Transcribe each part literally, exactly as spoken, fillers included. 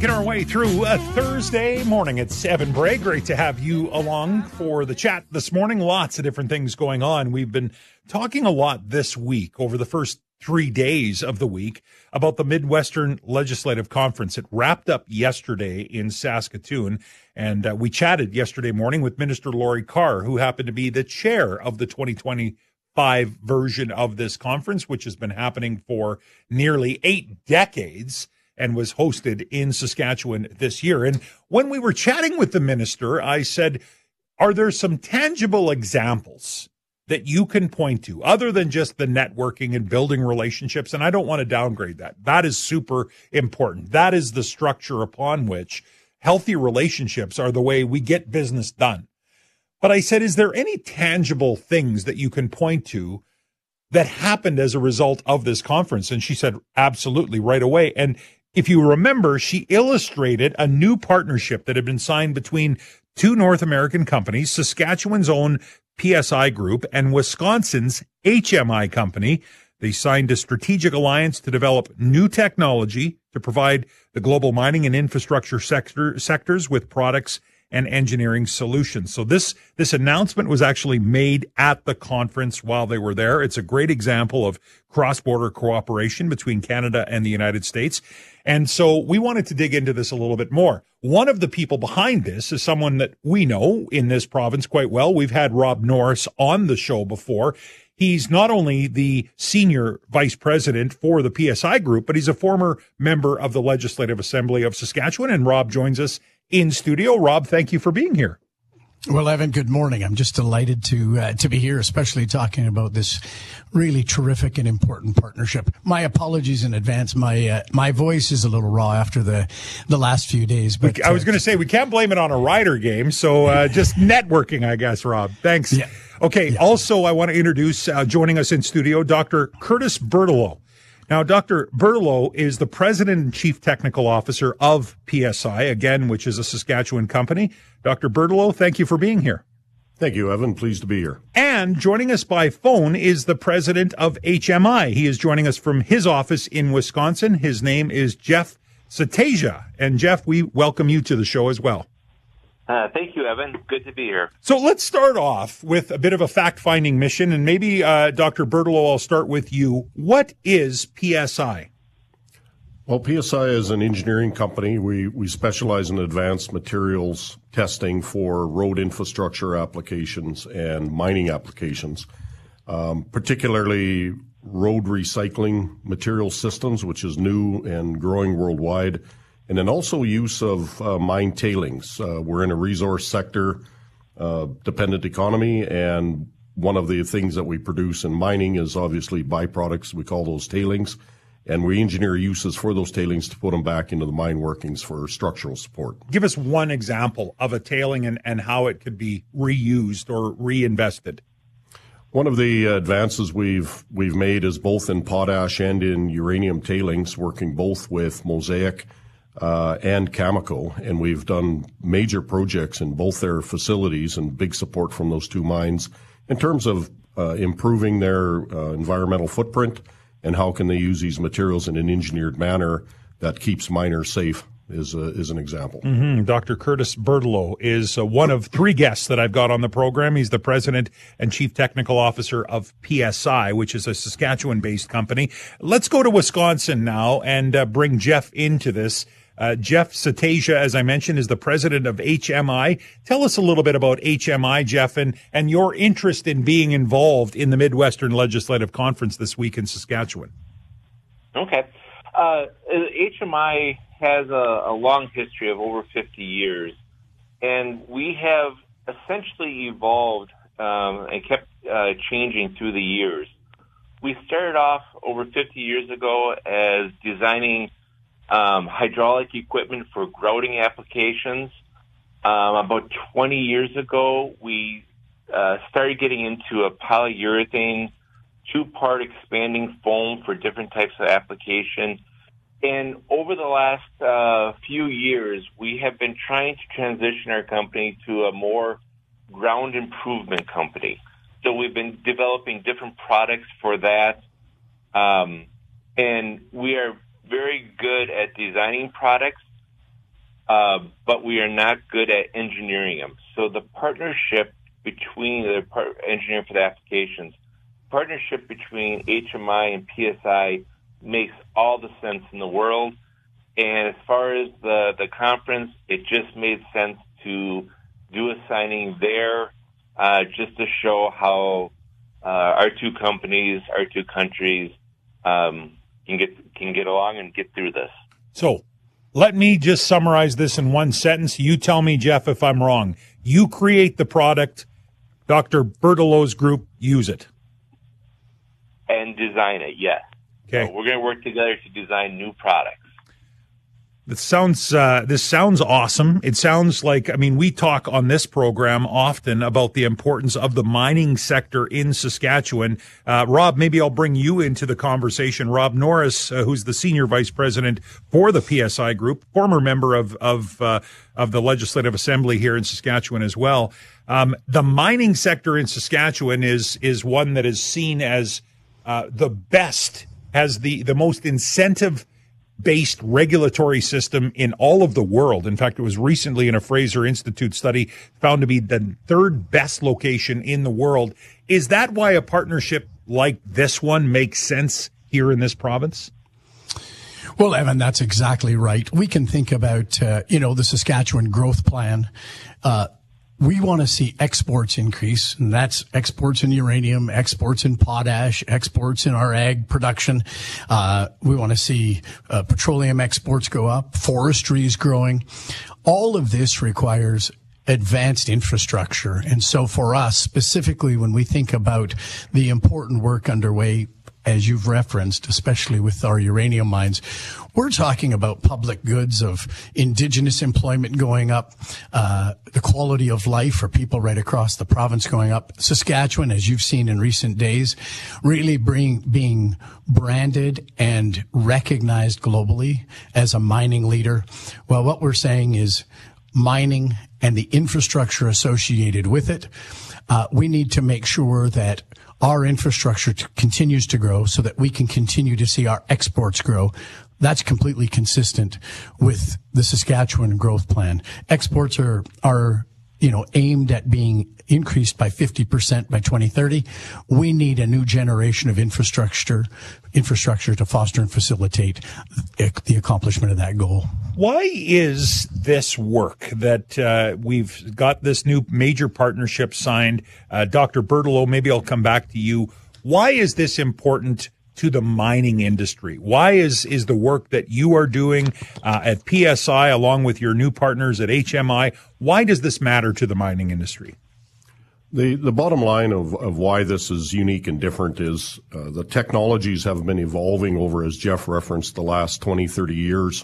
Making our way through a Thursday morning. It's Evan Bray. Great to have you along for the chat this morning. Lots of different things going on. We've been talking a lot this week, over the first three days of the week, about the Midwestern Legislative Conference. It wrapped up yesterday in Saskatoon, and uh, we chatted yesterday morning with Minister Laurie Carr, who happened to be the chair of the twenty twenty-five version of this conference, which has been happening for nearly eight decades. And was hosted in Saskatchewan this year. And when we were chatting with the minister, I said, are there some tangible examples that you can point to other than just the networking and building relationships? And I don't want to downgrade that. That is super important. That is the structure upon which healthy relationships are the way we get business done. But I said, is there any tangible things that you can point to that happened as a result of this conference? And she said, absolutely, right away. And if you remember, she illustrated a new partnership that had been signed between two North American companies, Saskatchewan's own P S I Group and Wisconsin's H M I company. They signed a strategic alliance to develop new technology to provide the global mining and infrastructure sector, sectors with products and engineering solutions. So this, this announcement was actually made at the conference while they were there. It's a great example of cross-border cooperation between Canada and the United States. And so we wanted to dig into this a little bit more. One of the people behind this is someone that we know in this province quite well. We've had Rob Norris on the show before. He's not only the senior vice president for the P S I Group, but he's a former member of the Legislative Assembly of Saskatchewan. And Rob joins us in studio. Rob, thank you for being here. Well, Evan, good morning. I'm just delighted to uh, to be here, especially talking about this really terrific and important partnership. My apologies in advance. My uh, my voice is a little raw after the the last few days. But we, I was uh, going to say we can't blame it on a Ryder game, so uh, just networking, I guess. Rob, thanks. Yeah. Okay. Yeah. Also, I want to introduce uh, joining us in studio, Doctor Curtis Berthelot. Now, Doctor Berthelot is the President and Chief Technical Officer of P S I, again, which is a Saskatchewan company. Doctor Berthelot, thank you for being here. Thank you, Evan. Pleased to be here. And joining us by phone is the President of H M I. He is joining us from his office in Wisconsin. His name is Jeff Sateja. And Jeff, we welcome you to the show as well. Uh, thank you, Evan. Good to be here. So let's start off with a bit of a fact-finding mission, and maybe, uh, Doctor Berthelot, I'll start with you. What is P S I? Well, P S I is an engineering company. We we specialize in advanced materials testing for road infrastructure applications and mining applications, um, particularly road recycling material systems, which is new and growing worldwide. And then also use of uh, mine tailings. Uh, we're in a resource sector uh, dependent economy, and one of the things that we produce in mining is obviously byproducts. We call those tailings, and we engineer uses for those tailings to put them back into the mine workings for structural support. Give us one example of a tailing and, and how it could be reused or reinvested. One of the advances we've we've made is both in potash and in uranium tailings, working both with Mosaic Uh, and Cameco, and we've done major projects in both their facilities and big support from those two mines in terms of uh, improving their uh, environmental footprint and how can they use these materials in an engineered manner that keeps miners safe is, uh, is an example. Mm-hmm. Doctor Curtis Berthelot is uh, one of three guests that I've got on the program. He's the President and Chief Technical Officer of P S I, which is a Saskatchewan-based company. Let's go to Wisconsin now and uh, bring Jeff into this. Uh, Jeff Sateja, as I mentioned, is the president of H M I. Tell us a little bit about H M I, Jeff, and, and your interest in being involved in the Midwestern Legislative Conference this week in Saskatchewan. Okay. Uh, H M I has a, a long history of over fifty years, and we have essentially evolved um, and kept uh, changing through the years. We started off over fifty years ago as designing Um, hydraulic equipment for grouting applications. Um, about twenty years ago, we uh, started getting into a polyurethane two-part expanding foam for different types of application. And over the last uh, few years, we have been trying to transition our company to a more ground improvement company. So we've been developing different products for that. Um, and we are very good at designing products uh, but we are not good at engineering them. So the partnership between the part, engineering for the applications, partnership between H M I and P S I makes all the sense in the world. And as far as the, the conference, it just made sense to do a signing there, uh, just to show how uh, our two companies, our two countries, um, can get can get along and get through this. So, let me just summarize this in one sentence. You tell me, Jeff, if I'm wrong. You create the product, Doctor Berthelot's group use it, and design it. Yes. Okay. So we're going to work together to design new products. This sounds uh, this sounds awesome. It sounds like, I mean, we talk on this program often about the importance of the mining sector in Saskatchewan. Uh, Rob, maybe I'll bring you into the conversation. Rob Norris, uh, who's the senior vice president for the P S I Group, former member of of uh, of the Legislative Assembly here in Saskatchewan as well. Um, the mining sector in Saskatchewan is is one that is seen as uh, the best, has the the most incentive based regulatory system in all of the world. In fact, it was recently in a Fraser Institute study found to be the third best location in the world. Is that why a partnership like this one makes sense here in this province? Well, Evan, that's exactly right. We can think about, uh, you know, the Saskatchewan growth plan. Uh, We want to see exports increase, and that's exports in uranium, exports in potash, exports in our ag production. Uh, we want to see uh, petroleum exports go up, forestry is growing. All of this requires advanced infrastructure. And so for us, specifically when we think about the important work underway, as you've referenced, especially with our uranium mines, we're talking about public goods of Indigenous employment going up, uh, the quality of life for people right across the province going up. Saskatchewan, as you've seen in recent days, really bring, being branded and recognized globally as a mining leader. Well, what we're saying is mining and the infrastructure associated with it, uh, we need to make sure that our infrastructure t- continues to grow so that we can continue to see our exports grow. That's completely consistent with the Saskatchewan growth plan. Exports are, are, you know, aimed at being increased by fifty percent by twenty thirty. We need a new generation of infrastructure, infrastructure to foster and facilitate the accomplishment of that goal. Why is this work that uh, we've got this new major partnership signed? Uh, Doctor Berthelot, maybe I'll come back to you. Why is this important to the mining industry? Why is, is the work that you are doing uh, at P S I along with your new partners at H M I, why does this matter to the mining industry? The the bottom line of, of why this is unique and different is uh, the technologies have been evolving over, as Jeff referenced, the last twenty, thirty years.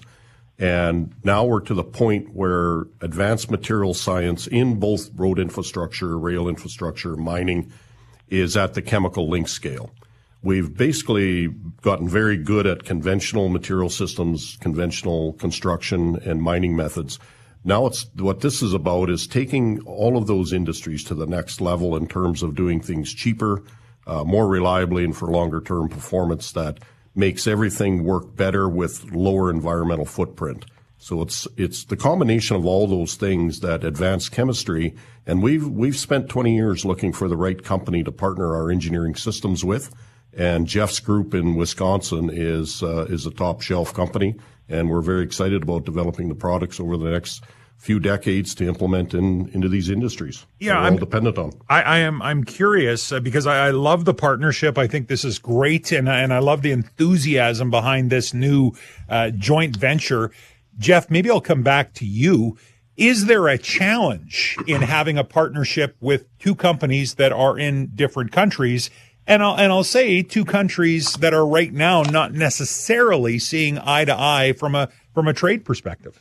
And now we're to the point where advanced material science in both road infrastructure, rail infrastructure, mining is at the chemical link scale. We've basically gotten very good at conventional material systems, conventional construction and mining methods. Now it's what this is about is taking all of those industries to the next level in terms of doing things cheaper, uh, more reliably, and for longer term performance that makes everything work better with lower environmental footprint. So it's it's the combination of all those things that advanced chemistry, and we've we've spent twenty years looking for the right company to partner our engineering systems with. And Jeff's group in Wisconsin is uh, is a top shelf company, and we're very excited about developing the products over the next few decades to implement in into these industries. Yeah, we're all dependent on. I, I am. I'm curious uh, because I, I love the partnership. I think this is great, and and I love the enthusiasm behind this new uh, joint venture. Jeff, maybe I'll come back to you. Is there a challenge in having a partnership with two companies that are in different countries? And I'll, and I'll say two countries that are right now not necessarily seeing eye to eye from a from a trade perspective.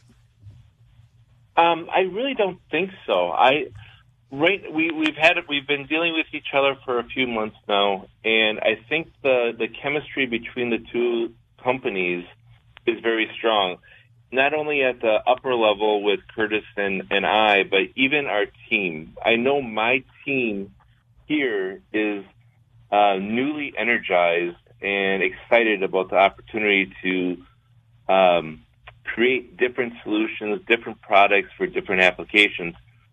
Um, I really don't think so. I right we we've had we've been dealing with each other for a few months now, and I think the the chemistry between the two companies is very strong. Not only at the upper level with Curtis and, and I, but even our team. I know my team here is uh, newly energized and excited about the opportunity to um, create different solutions, different products for different applications.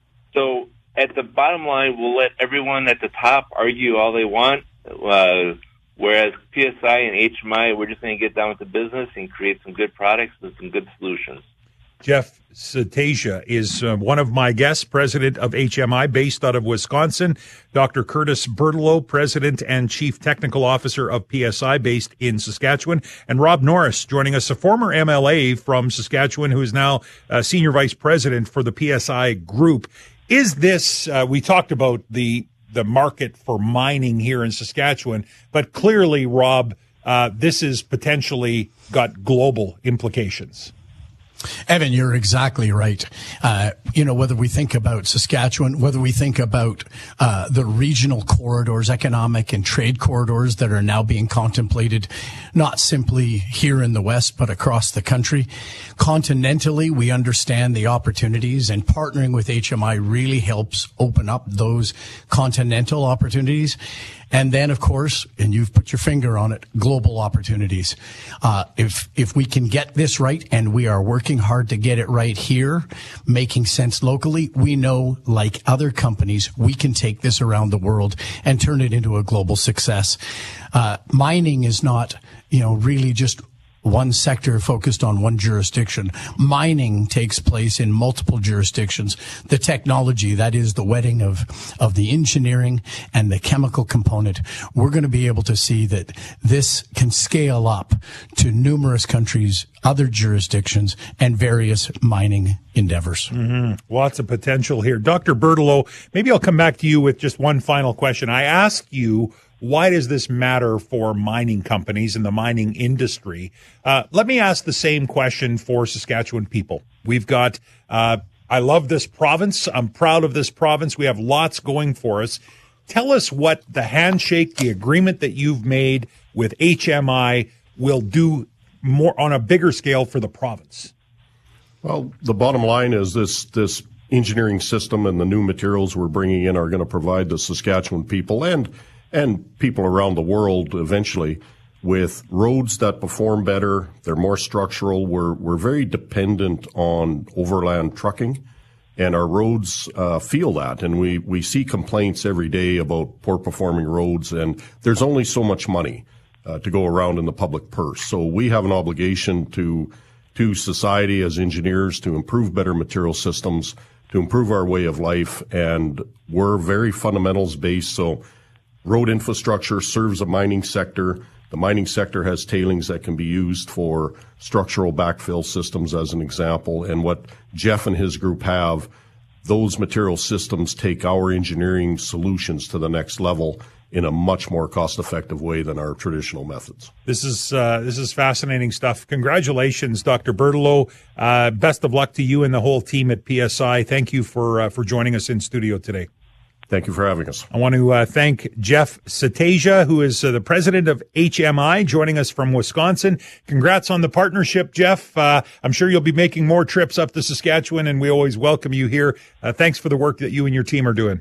So at the bottom line, we'll let everyone at the top argue all they want, uh, whereas P S I and H M I, we're just going to get down with the business and create some good products and some good solutions. Jeff Sateja is uh, one of my guests, president of H M I, based out of Wisconsin. Doctor Curtis Berthelot, president and chief technical officer of P S I, based in Saskatchewan. And Rob Norris joining us, a former M L A from Saskatchewan, who is now uh, senior vice president for the P S I group. Is this, uh, we talked about the the market for mining here in Saskatchewan, but clearly, Rob, uh, this is potentially got global implications. Evan, you're exactly right. Uh, you know, whether we think about Saskatchewan, whether we think about uh, the regional corridors, economic and trade corridors that are now being contemplated, not simply here in the West, but across the country. Continentally, we understand the opportunities, and partnering with H M I really helps open up those continental opportunities. And then, of course, and you've put your finger on it, global opportunities. Uh, if, if we can get this right, and we are working hard to get it right here, making sense locally, we know, like other companies, we can take this around the world and turn it into a global success. Uh, mining is not, you know, really just one sector focused on one jurisdiction. Mining takes place in multiple jurisdictions. The technology, that is the wedding of, of the engineering and the chemical component, we're going to be able to see that this can scale up to numerous countries, other jurisdictions, and various mining endeavors. Mm-hmm. Lots of potential here. Doctor Berthelot, maybe I'll come back to you with just one final question. I asked you, why does this matter for mining companies and the mining industry? Uh, let me ask the same question for Saskatchewan people. We've got, uh, I love this province. I'm proud of this province. We have lots going for us. Tell us what the handshake, the agreement that you've made with H M I will do more on a bigger scale for the province. Well, the bottom line is this, this engineering system and the new materials we're bringing in are going to provide the Saskatchewan people and and people around the world eventually with roads that perform better. They're more structural. We're, we're very dependent on overland trucking, and our roads uh, feel that. And we, we see complaints every day about poor performing roads, and there's only so much money uh, to go around in the public purse. So we have an obligation to, to society as engineers to improve better material systems, to improve our way of life, and we're very fundamentals based. So road infrastructure serves a mining sector. The mining sector has tailings that can be used for structural backfill systems, as an example. And what Jeff and his group have, those material systems take our engineering solutions to the next level in a much more cost-effective way than our traditional methods. This is uh, this is fascinating stuff. Congratulations, Doctor Berthelot. Uh, best of luck to you and the whole team at P S I. Thank you for uh, for joining us in studio today. Thank you for having us. I want to uh, thank Jeff Sateja, who is uh, the president of H M I, joining us from Wisconsin. Congrats on the partnership, Jeff. Uh, I'm sure you'll be making more trips up to Saskatchewan, and we always welcome you here. Uh, thanks for the work that you and your team are doing.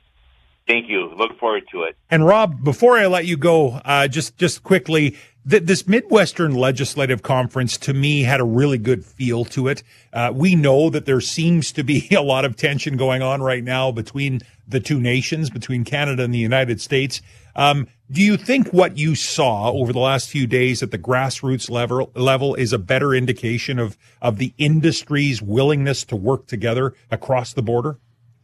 Thank you. Look forward to it. And Rob, before I let you go, uh, just just quickly, th- this Midwestern Legislative Conference to me had a really good feel to it. Uh, we know that there seems to be a lot of tension going on right now between the two nations, between Canada and the United States. Um, do you think what you saw over the last few days at the grassroots level level is a better indication of of the industry's willingness to work together across the border?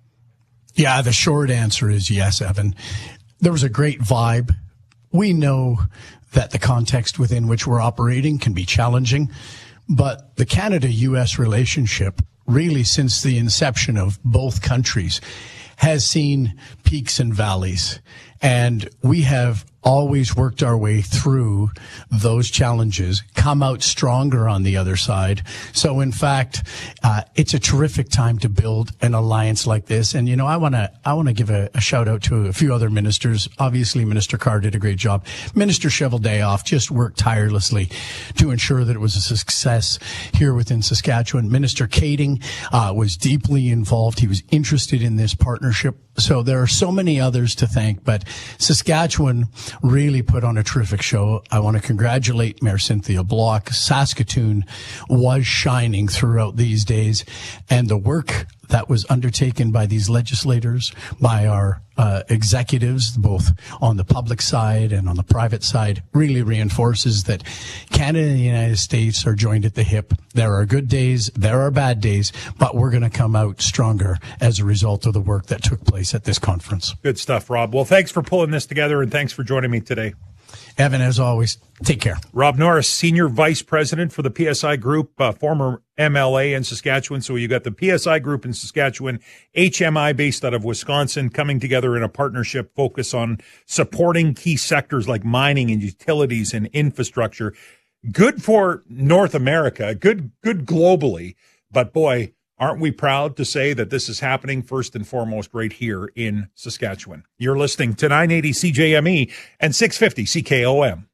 Yeah, the short answer is yes, Evan. There was a great vibe. We know that the context within which we're operating can be challenging, but the Canada-U S relationship, really since the inception of both countries, has seen peaks and valleys. And we have always worked our way through those challenges, come out stronger on the other side. So in fact, uh, it's a terrific time to build an alliance like this. And, you know, I want to, I want to give a, a shout out to a few other ministers. Obviously, Minister Carr did a great job. Minister Cheveldayoff just worked tirelessly to ensure that it was a success here within Saskatchewan. Minister Kading, uh, was deeply involved. He was interested in this partnership. So there are so many others to thank, but Saskatchewan really put on a terrific show. I want to congratulate Mayor Cynthia Block. Saskatoon was shining throughout these days, and the work that was undertaken by these legislators, by our uh, executives, both on the public side and on the private side, really reinforces that Canada and the United States are joined at the hip. There are good days, there are bad days, but we're going to come out stronger as a result of the work that took place at this conference. Good stuff, Rob. Well, thanks for pulling this together, and thanks for joining me today. Evan, as always, take care. Rob Norris, Senior Vice President for the P S I Group, uh, former M L A in Saskatchewan. So you got the P S I Group in Saskatchewan, H M I based out of Wisconsin, coming together in a partnership focus on supporting key sectors like mining and utilities and infrastructure. Good for North America, good, good globally. But boy, aren't we proud to say that this is happening first and foremost right here in Saskatchewan? You're listening to nine eighty C J M E and six fifty C K O M.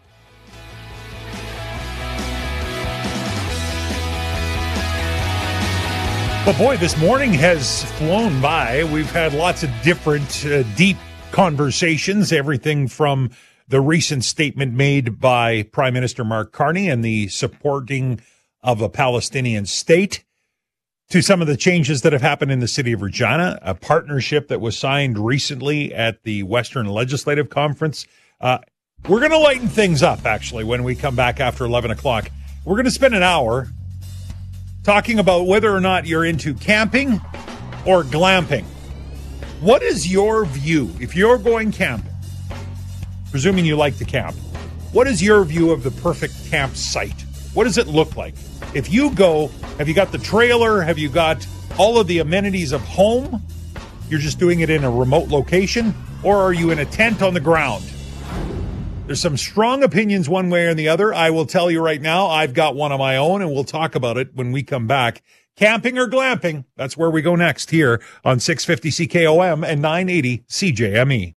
But boy, this morning has flown by. We've had lots of different uh, deep conversations, everything from the recent statement made by Prime Minister Mark Carney and the supporting of a Palestinian state, to some of the changes that have happened in the city of Regina, a partnership that was signed recently at the Western Legislative Conference. Uh, we're going to lighten things up, actually, when we come back after eleven o'clock. We're going to spend an hour talking about whether or not you're into camping or glamping. What is your view? If you're going camping, presuming you like to camp, what is your view of the perfect campsite? What does it look like? If you go, have you got the trailer? Have you got all of the amenities of home? You're just doing it in a remote location? Or are you in a tent on the ground? There's some strong opinions one way or the other. I will tell you right now, I've got one of my own, and we'll talk about it when we come back. Camping or glamping? That's where we go next here on six fifty C K O M and nine eighty C J M E.